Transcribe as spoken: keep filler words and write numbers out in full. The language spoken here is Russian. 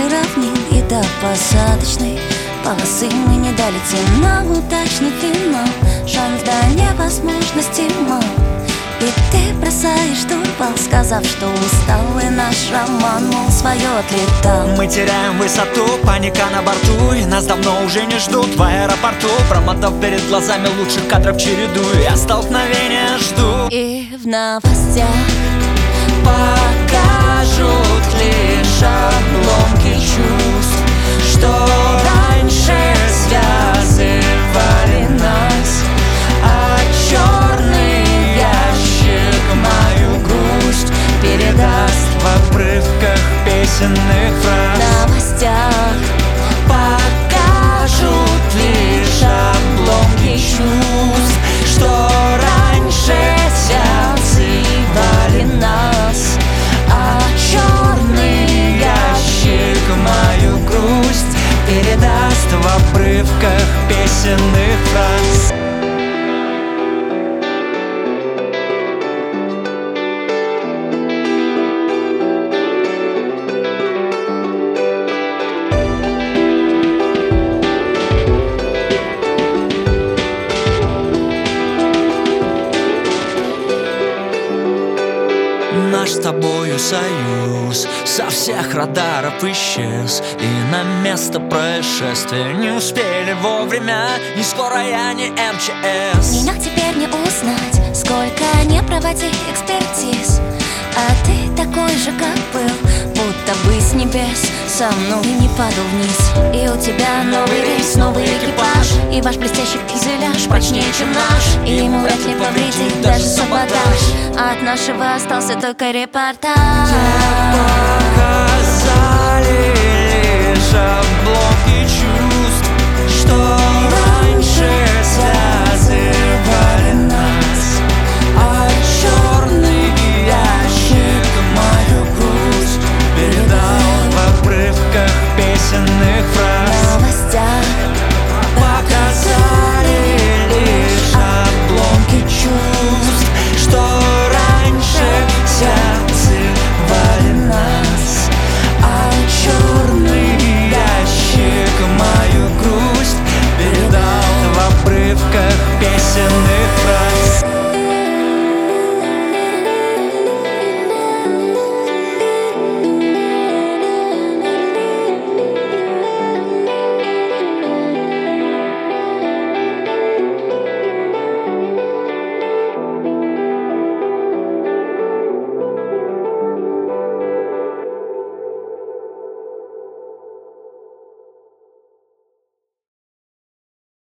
равнин и до посадочной полосы мы не долетим на удачный финал. Шанс до невозможности мал, и ты бросаешь штурвал, сказав, что устал, и наш роман, мол, свое отлетал. Мы теряем высоту, паника на борту, и нас давно уже не ждут в аэропорту. Промотав перед глазами лучших кадров череду, я столкновения жду. И в новостях покажут лишь обломки чувств, что раньше связывали нас, а черный ящик мою грусть передаст в обрывках песенных фраз. в новостях покажут лишь обломки чувств, что раньше связывали нас, а черный ящик мою грусть передаст в обрывках песенных фраз. Наш с тобою союз со всех радаров исчез, и на место происшествия не успели вовремя ни скорая, ни эм че эс. меня теперь не узнать, сколько не проводи экспертиз, а ты такой же, как был, будто бы с небес со мной не падал вниз. И у тебя новый рейс, новый экипаж, и ваш блестящий фюзеляж прочнее, чем наш, и ему вряд ли повредит даже саботаж, а от нашего остался только репортаж. Показали лишь обломки чувств, что раньше связывали нас, а черный ящик мою грусть передал в обрывках песенных фраз. В новостях показали лишь обломки чувств, что раньше связывали нас, а черный ящик мою грусть передал в обрывках песенных